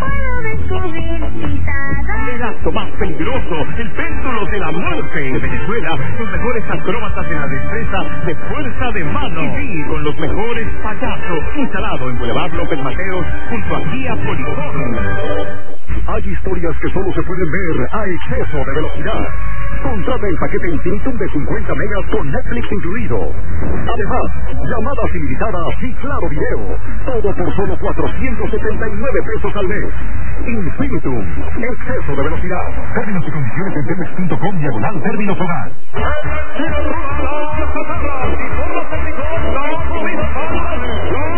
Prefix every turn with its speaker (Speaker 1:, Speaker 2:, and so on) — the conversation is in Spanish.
Speaker 1: puedo descubrir pisadas.
Speaker 2: El acto más peligroso, el péndulo de la muerte de Venezuela, los mejores acróbatas en la destreza de fuerza de mano. Y sí, con los mejores payasos, instalado en Boulevard López Mateos, junto a Guía Policón.
Speaker 3: Hay historias que solo se pueden ver a exceso de velocidad. Contrata el paquete infinitum de 50 megas con Netflix incluido. Además, llamadas ilimitadas y claro video. Todo por solo 479 pesos al mes. Infinitum, exceso de velocidad. Términos y condiciones en telmex.com/términos hogar.